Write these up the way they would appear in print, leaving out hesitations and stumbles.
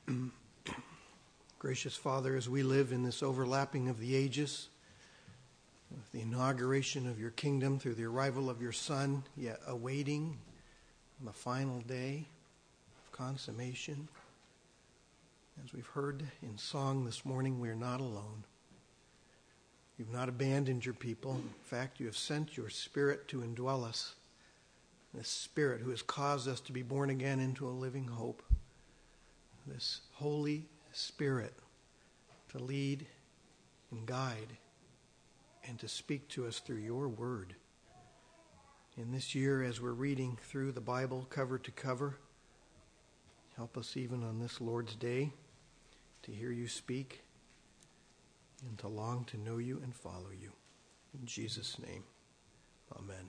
Gracious Father, as we live in this overlapping of the ages, with the inauguration of your kingdom through the arrival of your Son, yet awaiting the final day of consummation, as we've heard in song this morning, we are not alone. You've not abandoned your people. In fact, you have sent your Spirit to indwell us, this Spirit who has caused us to be born again into a living hope, this Holy Spirit to lead and guide and to speak to us through your word. In this year, as we're reading through the Bible cover to cover, help us even on this Lord's Day to hear you speak and to long to know you and follow you. In Jesus' name, amen.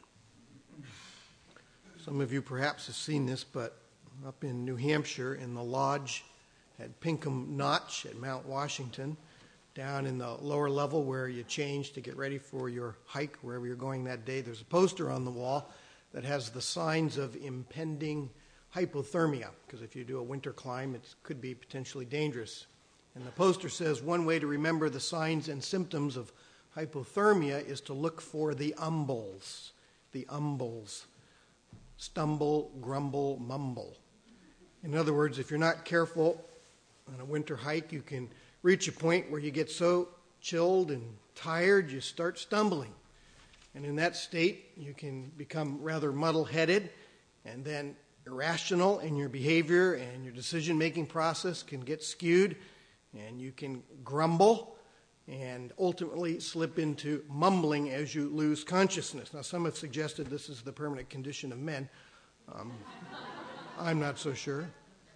Some of you perhaps have seen this, but up in New Hampshire in the lodge at Pinkham Notch at Mount Washington, down in the lower level where you change to get ready for your hike, wherever you're going that day, there's a poster on the wall that has the signs of impending hypothermia, because if you do a winter climb, it could be potentially dangerous. And the poster says one way to remember the signs and symptoms of hypothermia is to look for the umbles. The umbles. Stumble, grumble, mumble. In other words, if you're not careful on a winter hike, you can reach a point where you get so chilled and tired, you start stumbling. And in that state, you can become rather muddle-headed and then irrational in your behavior, and your decision-making process can get skewed, and you can grumble and ultimately slip into mumbling as you lose consciousness. Now, some have suggested this is the permanent condition of men. I'm not so sure.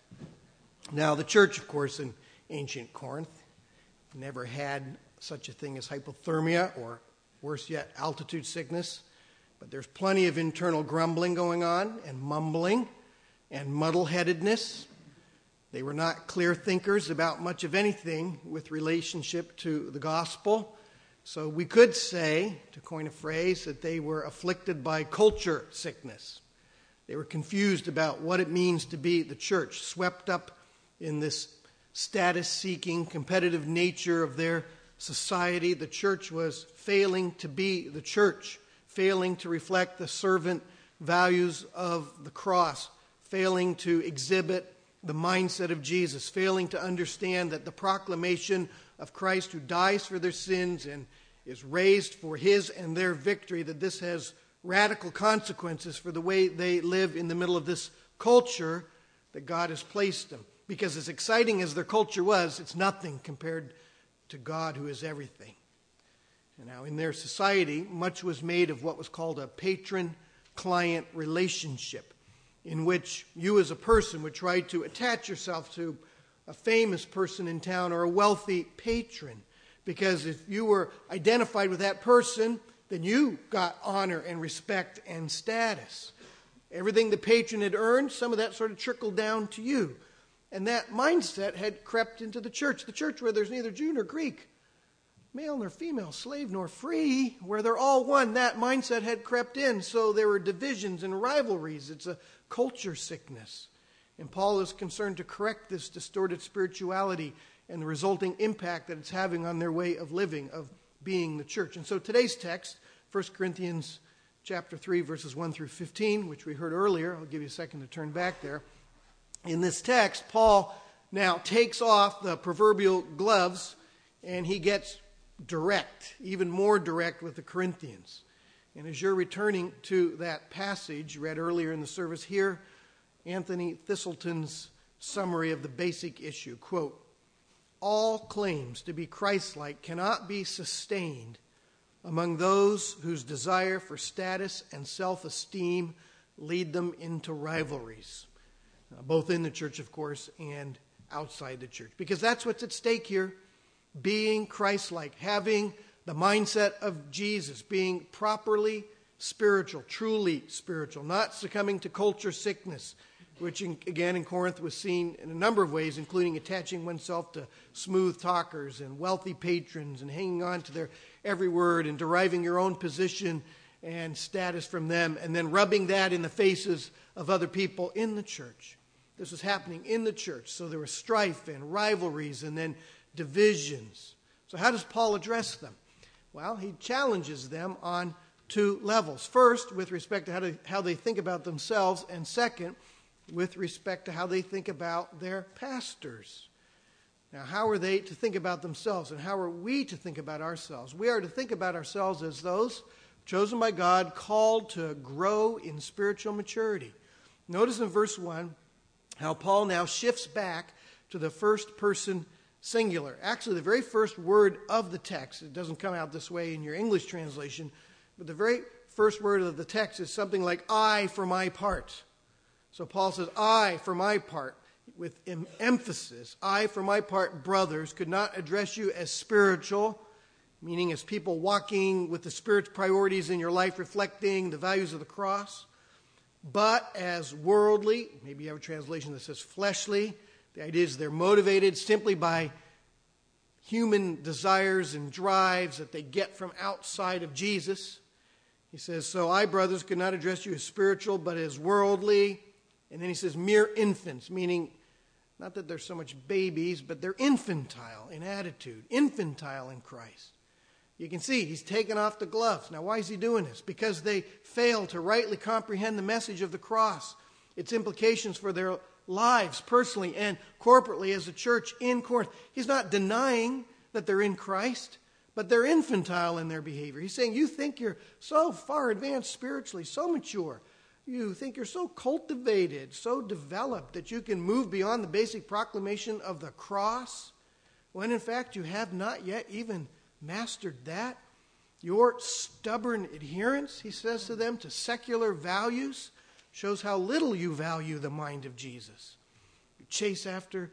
Now, the church, of course, in ancient Corinth never had such a thing as hypothermia, or worse yet, altitude sickness. But there's plenty of internal grumbling going on, and mumbling, and muddle-headedness. They were not clear thinkers about much of anything with relationship to the gospel. So we could say, to coin a phrase, that they were afflicted by culture sickness. They were confused about what it means to be the church, swept up in this status-seeking, competitive nature of their society. The church was failing to be the church, failing to reflect the servant values of the cross, failing to exhibit the mindset of Jesus, failing to understand that the proclamation of Christ who dies for their sins and is raised for his and their victory, that this has radical consequences for the way they live in the middle of this culture that God has placed them. Because as exciting as their culture was, it's nothing compared to God who is everything. And now in their society, much was made of what was called a patron-client relationship, in which you as a person would try to attach yourself to a famous person in town or a wealthy patron. Because if you were identified with that person, then you got honor and respect and status. Everything the patron had earned, some of that sort of trickled down to you. And that mindset had crept into the church where there's neither Jew nor Greek, male nor female, slave nor free, where they're all one. That mindset had crept in, so there were divisions and rivalries. It's a culture sickness. And Paul is concerned to correct this distorted spirituality and the resulting impact that it's having on their way of living, of being the church. And so today's text, 1 Corinthians chapter 3, verses 1 through 15, which we heard earlier. I'll give you a second to turn back there. In this text, Paul now takes off the proverbial gloves and he gets direct, even more direct with the Corinthians. And as you're returning to that passage read earlier in the service, here Anthony Thistleton's summary of the basic issue. Quote, "All claims to be Christ-like cannot be sustained among those whose desire for status and self-esteem lead them into rivalries." Both in the church, of course, and outside the church. Because that's what's at stake here. Being Christ-like, having the mindset of Jesus, being properly spiritual, truly spiritual, not succumbing to culture sickness, which again in Corinth was seen in a number of ways, including attaching oneself to smooth talkers and wealthy patrons and hanging on to their every word and deriving your own position and status from them and then rubbing that in the faces of other people in the church. This was happening in the church. So there was strife and rivalries and then divisions. So how does Paul address them? Well, he challenges them on two levels. First, with respect to how they think about themselves, and second, with respect to how they think about their pastors. Now, how are they to think about themselves, and how are we to think about ourselves? We are to think about ourselves as those chosen by God, called to grow in spiritual maturity. Notice in verse 1 how Paul now shifts back to the first person singular. Actually, the very first word of the text, it doesn't come out this way in your English translation, but the very first word of the text is something like, I for my part. So Paul says, I for my part, with emphasis. I for my part, brothers, could not address you as spiritual, meaning as people walking with the Spirit's priorities in your life, reflecting the values of the cross, but as worldly. Maybe you have a translation that says fleshly. The idea is they're motivated simply by human desires and drives that they get from outside of Jesus. He says, so I, brothers, could not address you as spiritual, but as worldly. And then he says mere infants, meaning not that they're so much babies, but they're infantile in attitude, infantile in Christ. You can see he's taken off the gloves. Now, why is he doing this? Because they fail to rightly comprehend the message of the cross, its implications for their lives personally and corporately as a church in Corinth. He's not denying that they're in Christ, but they're infantile in their behavior. He's saying, you think you're so far advanced spiritually, so mature. You think you're so cultivated, so developed that you can move beyond the basic proclamation of the cross, when in fact you have not yet even mastered that. Your stubborn adherence, he says to them, to secular values shows how little you value the mind of Jesus. You chase after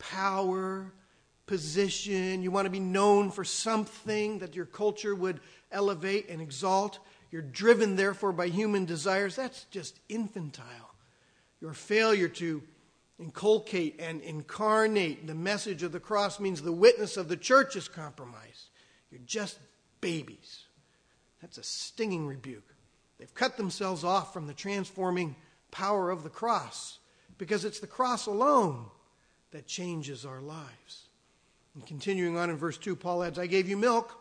power, position. You want to be known for something that your culture would elevate and exalt. You're driven, therefore, by human desires. That's just infantile. Your failure to inculcate and incarnate the message of the cross means the witness of the church is compromised. You're just babies. That's a stinging rebuke. They've cut themselves off from the transforming power of the cross because it's the cross alone that changes our lives. And continuing on in verse 2, Paul adds, I gave you milk,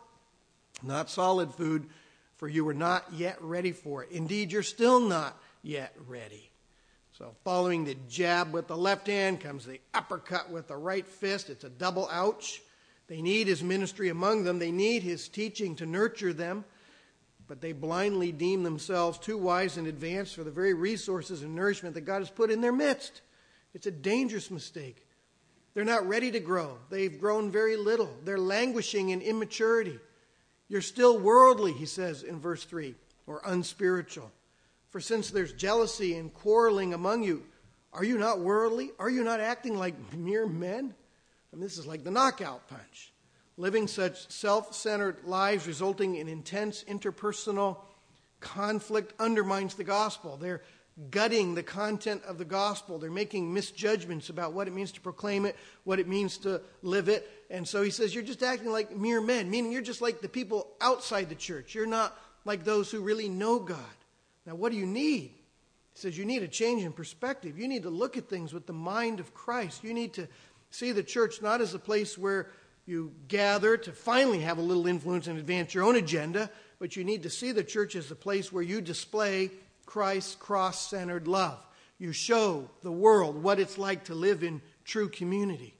not solid food, for you were not yet ready for it. Indeed, you're still not yet ready. So following the jab with the left hand comes the uppercut with the right fist. It's a double ouch. They need his ministry among them. They need his teaching to nurture them. But they blindly deem themselves too wise and advanced for the very resources and nourishment that God has put in their midst. It's a dangerous mistake. They're not ready to grow. They've grown very little. They're languishing in immaturity. You're still worldly, he says in verse 3, or unspiritual. For since there's jealousy and quarreling among you, are you not worldly? Are you not acting like mere men? I mean, this is like the knockout punch. Living such self-centered lives resulting in intense interpersonal conflict undermines the gospel. They're gutting the content of the gospel. They're making misjudgments about what it means to proclaim it, what it means to live it. And so he says, you're just acting like mere men, meaning you're just like the people outside the church. You're not like those who really know God. Now, what do you need? He says you need a change in perspective. You need to look at things with the mind of Christ. You need to see the church not as a place where you gather to finally have a little influence and advance your own agenda, but you need to see the church as a place where you display Christ's cross-centered love. You show the world what it's like to live in true community.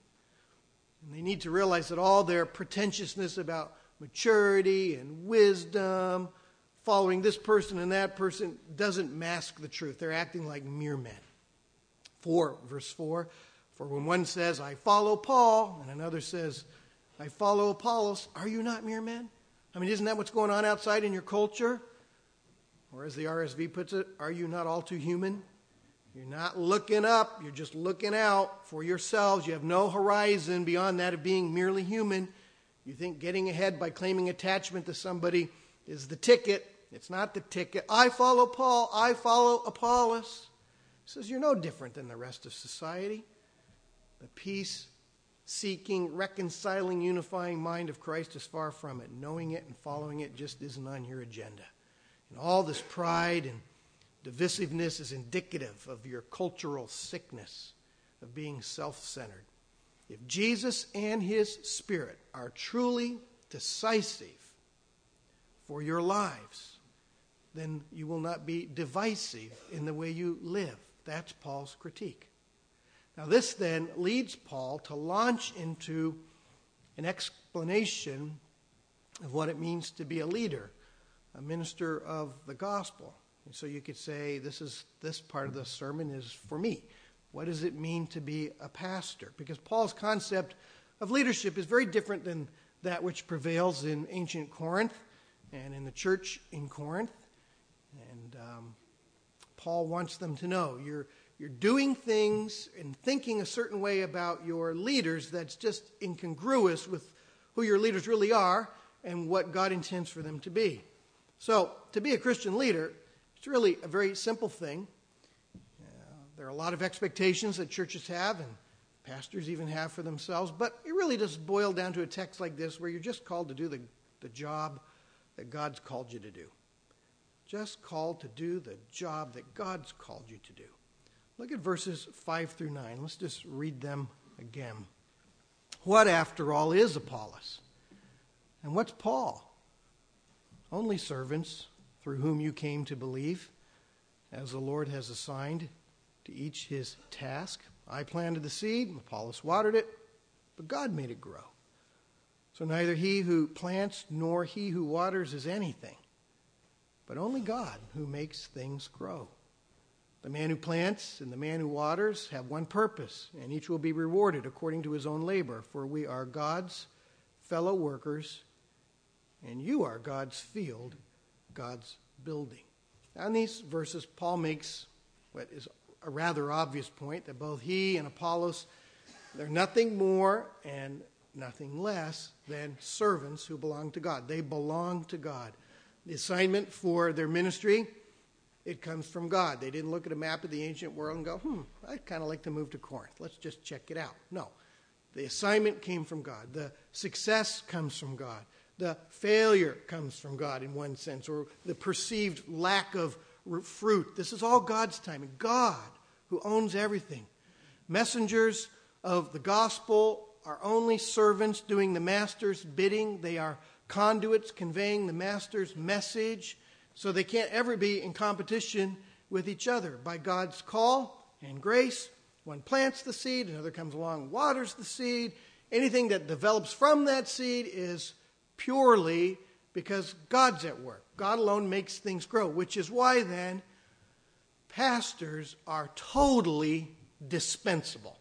And they need to realize that all their pretentiousness about maturity and wisdom, following this person and that person, doesn't mask the truth. They're acting like mere men. Verse 4, for when one says, I follow Paul, and another says, I follow Apollos, are you not mere men? I mean, isn't that what's going on outside in your culture? Or as the RSV puts it, are you not all too human? You're not looking up, you're just looking out for yourselves. You have no horizon beyond that of being merely human. You think getting ahead by claiming attachment to somebody is the ticket. It's not the ticket. I follow Paul, I follow Apollos. He says you're no different than the rest of society. The peace-seeking, reconciling, unifying mind of Christ is far from it. Knowing it and following it just isn't on your agenda. And all this pride and divisiveness is indicative of your cultural sickness. of being self-centered. If Jesus and his Spirit are truly decisive for your lives, then you will not be divisive in the way you live. That's Paul's critique. Now this then leads Paul to launch into an explanation of what it means to be a leader, a minister of the gospel. And so you could say this part of the sermon is for me. What does it mean to be a pastor? Because Paul's concept of leadership is very different than that which prevails in ancient Corinth and in the church in Corinth. And Paul wants them to know you're doing things and thinking a certain way about your leaders that's just incongruous with who your leaders really are and what God intends for them to be. So, to be a Christian leader, it's really a very simple thing. There are a lot of expectations that churches have and pastors even have for themselves, but it really does boil down to a text like this where you're just called to do the job that God's called you to do. Just called to do the job that God's called you to do. Look at verses 5 through 9. Let's just read them again. What, after all, is Apollos? And what's Paul? Only servants through whom you came to believe, as the Lord has assigned to each his task. I planted the seed, Apollos watered it, but God made it grow. So neither he who plants nor he who waters is anything, but only God who makes things grow. The man who plants and the man who waters have one purpose, and each will be rewarded according to his own labor, for we are God's fellow workers, and you are God's field, God's building. Now in these verses, Paul makes what is a rather obvious point, that both he and Apollos, they're nothing more and nothing less than servants who belong to God. They belong to God. The assignment for their ministry, it comes from God. They didn't look at a map of the ancient world and go, I'd kind of like to move to Corinth. Let's just check it out. No. The assignment came from God. The success comes from God. The failure comes from God in one sense, or the perceived lack of fruit. This is all God's timing. God, who owns everything. Messengers of the gospel are only servants doing the master's bidding. They are conduits conveying the master's message. So they can't ever be in competition with each other. By God's call and grace, one plants the seed, another comes along, waters the seed. Anything that develops from that seed is purely because God's at work. God alone makes things grow, which is why then pastors are totally dispensable.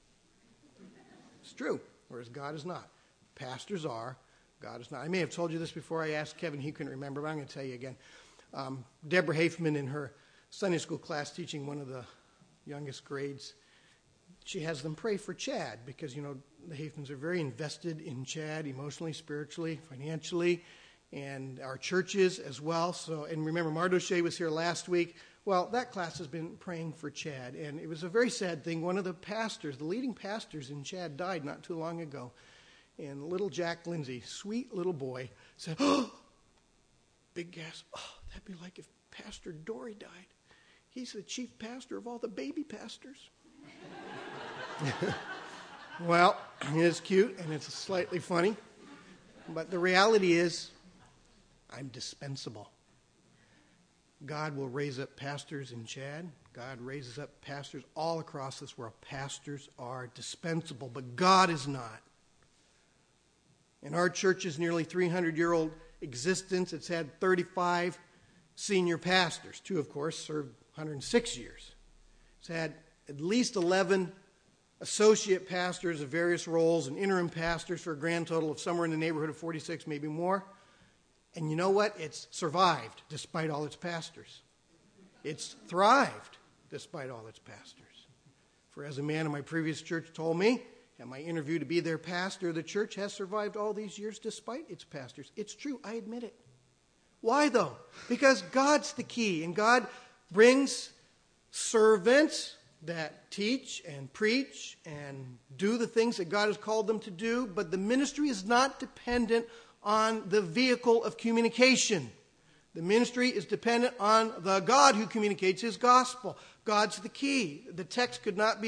It's true, whereas God is not. Pastors are, God is not. I may have told you this before. I asked Kevin, he couldn't remember, but I'm going to tell you again. Deborah Hafman, in her Sunday school class teaching one of the youngest grades, she has them pray for Chad because, the Hafmans are very invested in Chad emotionally, spiritually, financially, and our churches as well. So, and remember, Mardoche was here last week. Well, that class has been praying for Chad, and it was a very sad thing. One of the pastors, the leading pastors in Chad, died not too long ago. And little Jack Lindsay, sweet little boy, said, big gasp, that'd be like if Pastor Dory died. He's the chief pastor of all the baby pastors. Well, it is cute and it's slightly funny, but the reality is I'm dispensable. God will raise up pastors in Chad. God raises up pastors all across this world. Pastors are dispensable, but God is not. In our church's nearly 300-year-old existence, it's had 35 senior pastors. 2, of course, served 106 years. It's had at least 11 associate pastors of various roles and interim pastors for a grand total of somewhere in the neighborhood of 46, maybe more. And you know what? It's survived despite all its pastors. It's thrived despite all its pastors. For as a man in my previous church told me, at my interview to be their pastor, the church has survived all these years despite its pastors. It's true. I admit it. Why, though? Because God's the key, and God brings servants that teach and preach and do the things that God has called them to do, but the ministry is not dependent on the vehicle of communication. The ministry is dependent on the God who communicates his gospel. God's the key. The text could not be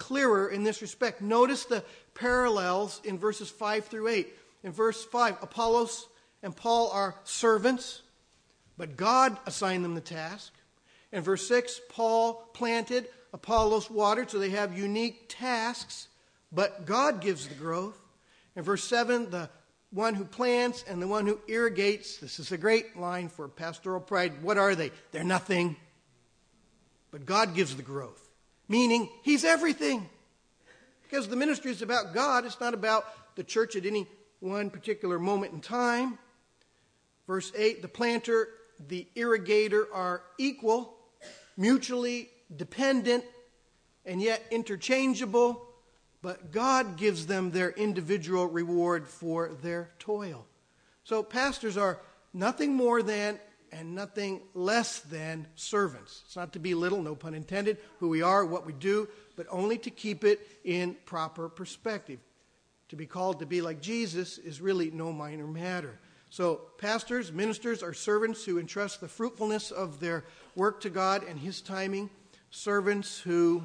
clearer in this respect. Notice the parallels in verses 5 through 8. In verse 5, Apollos and Paul are servants, but God assigned them the task. In verse 6, Paul planted, Apollos watered, so they have unique tasks, but God gives the growth. In verse 7, the one who plants and the one who irrigates, this is a great line for pastoral pride. What are they? They're nothing. But God gives the growth, meaning He's everything. Because the ministry is about God, it's not about the church at any one particular moment in time. Verse 8, the planter, the irrigator are equal, mutually dependent, and yet interchangeable. But God gives them their individual reward for their toil. So pastors are nothing more than and nothing less than servants. It's not to belittle, no pun intended, who we are, what we do, but only to keep it in proper perspective. To be called to be like Jesus is really no minor matter. So pastors, ministers are servants who entrust the fruitfulness of their work to God and His timing. Servants to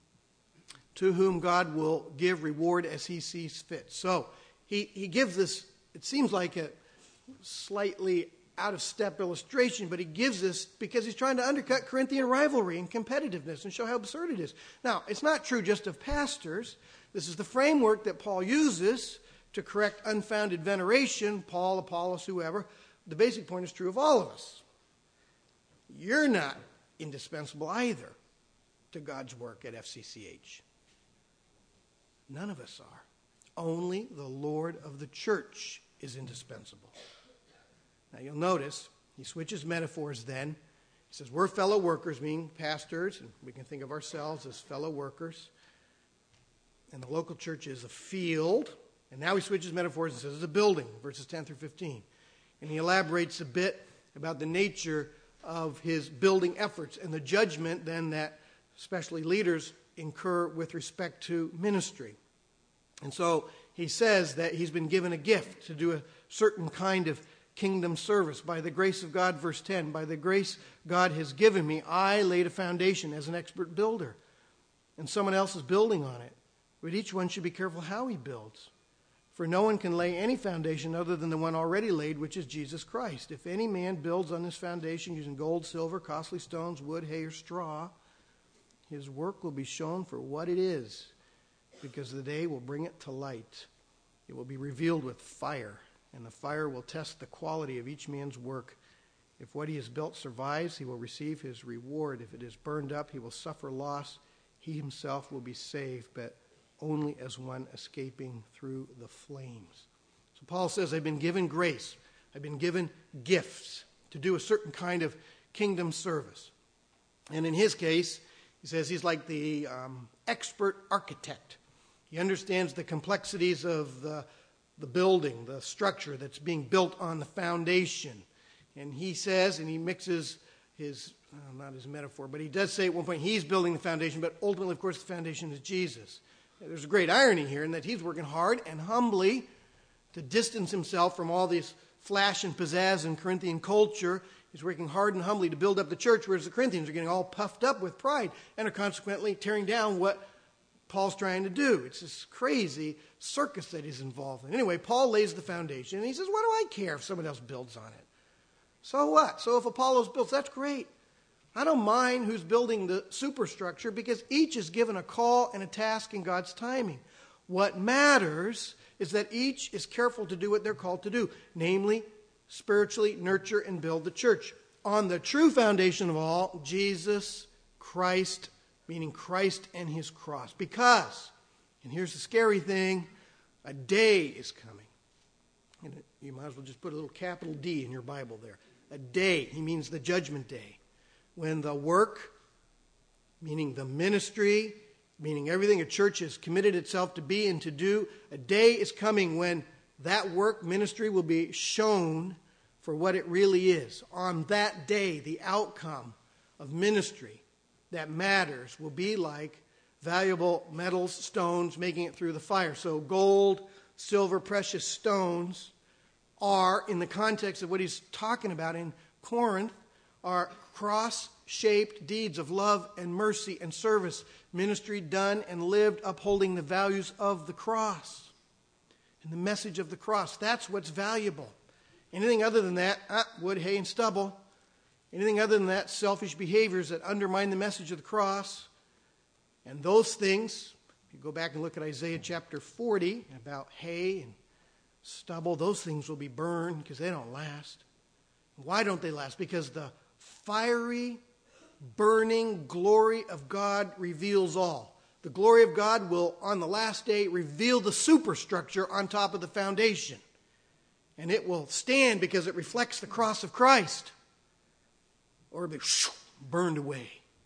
whom God will give reward as He sees fit. So he gives this, it seems like a slightly out-of-step illustration, but he gives this because he's trying to undercut Corinthian rivalry and competitiveness and show how absurd it is. Now, it's not true just of pastors. This is the framework that Paul uses to correct unfounded veneration, Paul, Apollos, whoever. The basic point is true of all of us. You're not indispensable either to God's work at FCCH. None of us are. Only the Lord of the church is indispensable. Now you'll notice he switches metaphors then. He says we're fellow workers, meaning pastors, and we can think of ourselves as fellow workers. And the local church is a field. And now he switches metaphors and says it's a building, verses 10 through 15. And he elaborates a bit about the nature of his building efforts and the judgment then that especially leaders incur with respect to ministry. And so he says that he's been given a gift to do a certain kind of kingdom service. By the grace of God, verse 10, by the grace God has given me, I laid a foundation as an expert builder. And someone else is building on it. But each one should be careful how he builds. For no one can lay any foundation other than the one already laid, which is Jesus Christ. If any man builds on this foundation using gold, silver, costly stones, wood, hay, or straw, his work will be shown for what it is, because the day will bring it to light. It will be revealed with fire, and the fire will test the quality of each man's work. If what he has built survives, he will receive his reward. If it is burned up, he will suffer loss. He himself will be saved, but only as one escaping through the flames. So Paul says, I've been given grace. I've been given gifts to do a certain kind of kingdom service. And in his case, he says he's like the expert architect. He understands the complexities of the building, the structure that's being built on the foundation. And he says, and he mixes his, not his metaphor, but he does say at one point he's building the foundation, but ultimately, of course, the foundation is Jesus. There's a great irony here in that he's working hard and humbly to distance himself from all this flash and pizzazz in Corinthian culture. He's working hard and humbly to build up the church, whereas the Corinthians are getting all puffed up with pride and are consequently tearing down what Paul's trying to do. It's this crazy circus that he's involved in. Anyway, Paul lays the foundation, and he says, what do I care if someone else builds on it? So what? So if Apollos builds, that's great. I don't mind who's building the superstructure because each is given a call and a task in God's timing. What matters is that each is careful to do what they're called to do, namely, spiritually nurture and build the church on the true foundation of all, Jesus Christ, meaning Christ and his cross. Because, and here's the scary thing, a day is coming. And you might as well just put a little capital D in your Bible there. A day, he means the judgment day. When the work, meaning the ministry, meaning everything a church has committed itself to be and to do, a day is coming when that work, ministry, will be shown for what it really is. On that day, the outcome of ministry that matters will be like valuable metals, stones, making it through the fire. So gold, silver, precious stones are, in the context of what he's talking about in Corinth, are cross-shaped deeds of love and mercy and service ministry done and lived upholding the values of the cross and the message of the cross. That's what's valuable. Anything other than that, wood, hay, and stubble. Anything other than that, selfish behaviors that undermine the message of the cross. And those things, if you go back and look at Isaiah chapter 40 about hay and stubble, those things will be burned because they don't last. Why don't they last? Because the fiery, burning glory of God reveals all. The glory of God will, on the last day, reveal the superstructure on top of the foundation. And it will stand because it reflects the cross of Christ. Or it'll be burned away.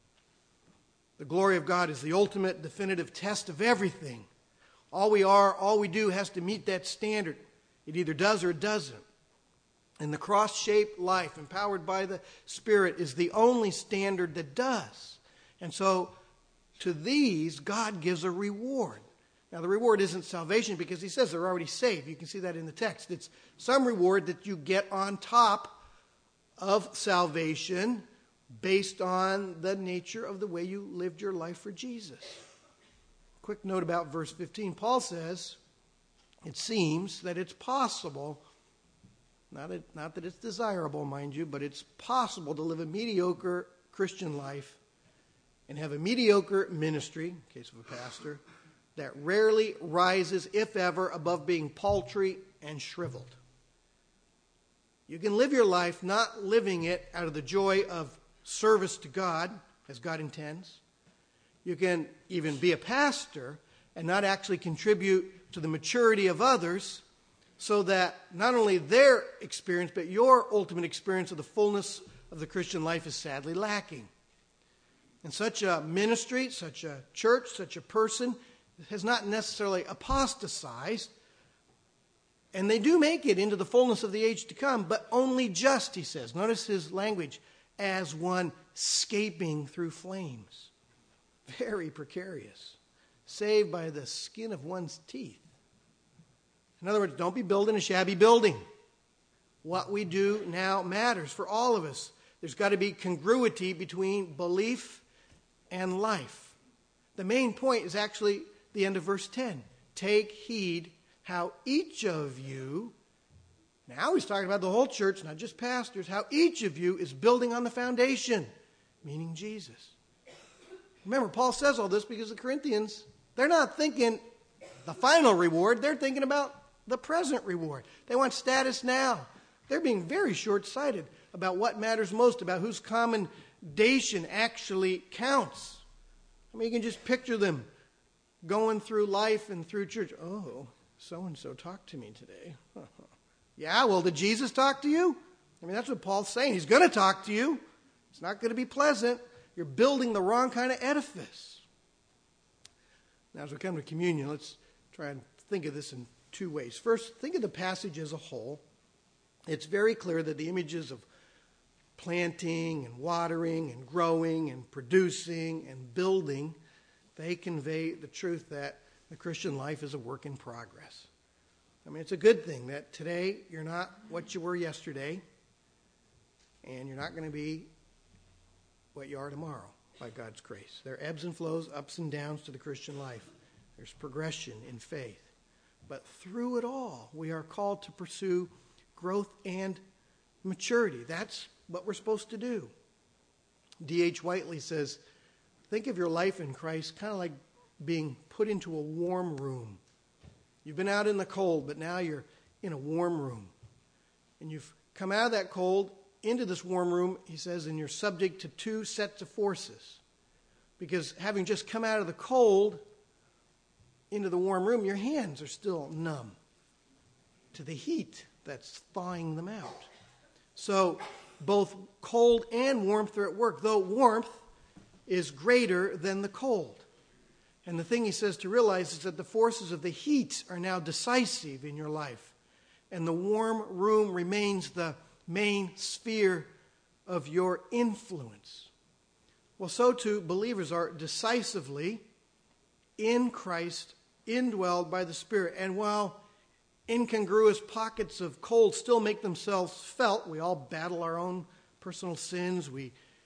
The glory of God is the ultimate definitive test of everything. All we are, all we do has to meet that standard. It either does or it doesn't. And the cross-shaped life, empowered by the Spirit, is the only standard that does. And so, to these, God gives a reward. Now, the reward isn't salvation because he says they're already saved. You can see that in the text. It's some reward that you get on top of salvation based on the nature of the way you lived your life for Jesus. Quick note about verse 15. Paul says, it seems that it's possible, not that it's desirable, mind you, but it's possible to live a mediocre Christian life and have a mediocre ministry, in case of a pastor, that rarely rises, if ever, above being paltry and shriveled. You can live your life not living it out of the joy of service to God, as God intends. You can even be a pastor and not actually contribute to the maturity of others, so that not only their experience, but your ultimate experience of the fullness of the Christian life is sadly lacking. And such a ministry, such a church, such a person has not necessarily apostatized, and they do make it into the fullness of the age to come, but only just, he says. Notice his language, as one escaping through flames. Very precarious. Saved by the skin of one's teeth. In other words, don't be building a shabby building. What we do now matters for all of us. There's got to be congruity between belief and life. The main point is actually the end of verse 10. Take heed how each of you, now he's talking about the whole church, not just pastors, how each of you is building on the foundation, meaning Jesus. Remember, Paul says all this because the Corinthians, they're not thinking the final reward, they're thinking about the present reward. They want status now. They're being very short-sighted about what matters most, about whose commendation actually counts. I mean, you can just picture them going through life and through church. Oh, so-and-so talked to me today. Yeah, well, did Jesus talk to you? I mean, that's what Paul's saying. He's going to talk to you. It's not going to be pleasant. You're building the wrong kind of edifice. Now, as we come to communion, let's try and think of this in two ways. First, think of the passage as a whole. It's very clear that the images of planting and watering and growing and producing and building, they convey the truth that the Christian life is a work in progress. I mean, it's a good thing that today you're not what you were yesterday, and you're not going to be what you are tomorrow by God's grace. There are ebbs and flows, ups and downs to the Christian life. There's progression in faith. But through it all, we are called to pursue growth and maturity. That's what we're supposed to do. D.H. Whiteley says, think of your life in Christ kind of like being put into a warm room. You've been out in the cold, but now you're in a warm room. And you've come out of that cold into this warm room, he says, and you're subject to two sets of forces. Because having just come out of the cold into the warm room, your hands are still numb to the heat that's thawing them out. So both cold and warmth are at work, though warmth is greater than the cold. And the thing he says to realize is that the forces of the heat are now decisive in your life. And the warm room remains the main sphere of your influence. Well, so too, believers are decisively in Christ, indwelled by the Spirit. And while incongruous pockets of cold still make themselves felt, we all battle our own personal sins, we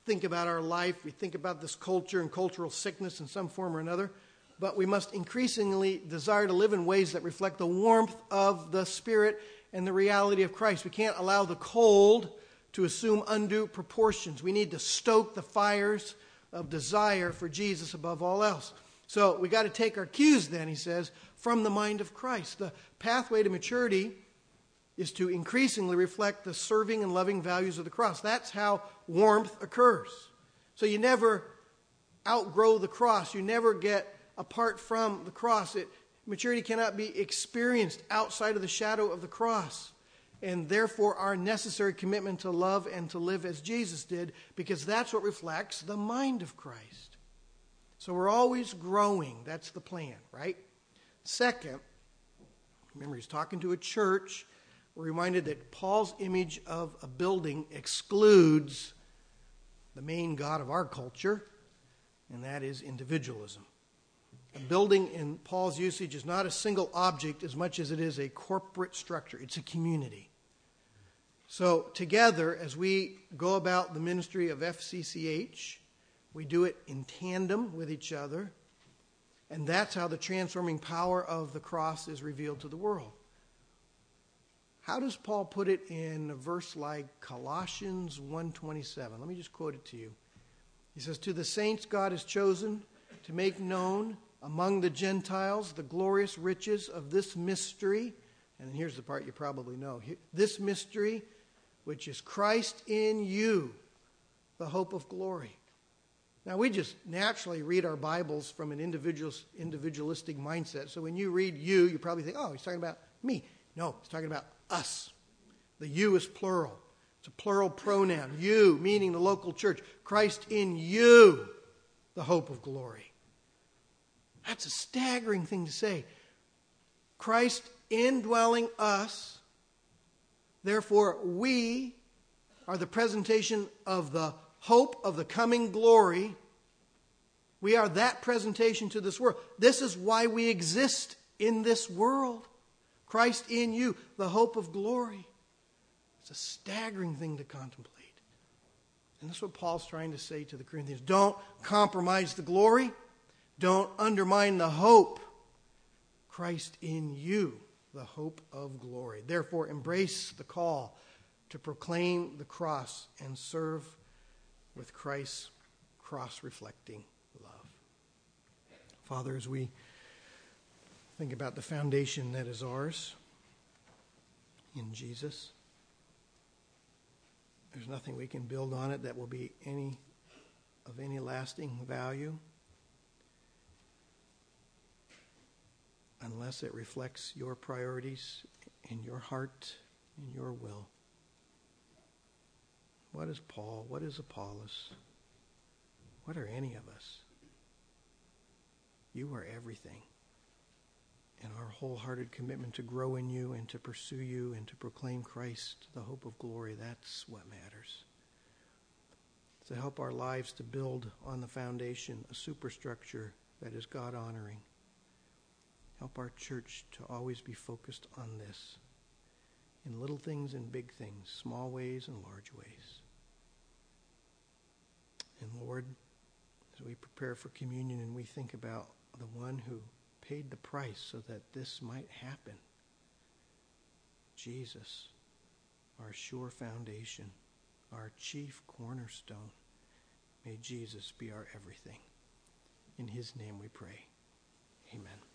think about our life. We think about this culture and cultural sickness in some form or another. But we must increasingly desire to live in ways that reflect the warmth of the Spirit and the reality of Christ. We can't allow the cold to assume undue proportions. We need to stoke the fires of desire for Jesus above all else. So we got to take our cues then, he says, from the mind of Christ. The pathway to maturity is to increasingly reflect the serving and loving values of the cross. That's how warmth occurs. So you never outgrow the cross. You never get apart from the cross. Maturity cannot be experienced outside of the shadow of the cross. And therefore our necessary commitment to love and to live as Jesus did, because that's what reflects the mind of Christ. So we're always growing. That's the plan, right? Second, remember he's talking to a church. We're reminded that Paul's image of a building excludes the main god of our culture, and that is individualism. A building in Paul's usage is not a single object as much as it is a corporate structure. It's a community. So together, as we go about the ministry of FCCH, we do it in tandem with each other, and that's how the transforming power of the cross is revealed to the world. How does Paul put it in a verse like Colossians 1:27? Let me just quote it to you. He says, "To the saints God has chosen to make known among the Gentiles the glorious riches of this mystery." And here's the part you probably know. "This mystery, which is Christ in you, the hope of glory." Now, we just naturally read our Bibles from an individualistic mindset. So when you read you, you probably think, oh, he's talking about me. No, he's talking about us. The you is plural. It's a plural pronoun. You, meaning the local church. Christ in you, the hope of glory. That's a staggering thing to say. Christ indwelling us. Therefore, we are the presentation of the hope of the coming glory. We are that presentation to this world. This is why we exist in this world. Christ in you, the hope of glory. It's a staggering thing to contemplate. And that's what Paul's trying to say to the Corinthians. Don't compromise the glory. Don't undermine the hope. Christ in you, the hope of glory. Therefore, embrace the call to proclaim the cross and serve with Christ's cross-reflecting love. Father, as we think about the foundation that is ours in Jesus, there's nothing we can build on it that will be of any lasting value unless it reflects your priorities and your heart and your will. What is Paul? What is Apollos? What are any of us? You are everything. And our wholehearted commitment to grow in you and to pursue you and to proclaim Christ, the hope of glory, that's what matters. To help our lives to build on the foundation, a superstructure that is God-honoring. Help our church to always be focused on this, in little things and big things, small ways and large ways. And Lord, as we prepare for communion and we think about the one who paid the price so that this might happen, Jesus, our sure foundation, our chief cornerstone, may Jesus be our everything. In his name we pray. Amen.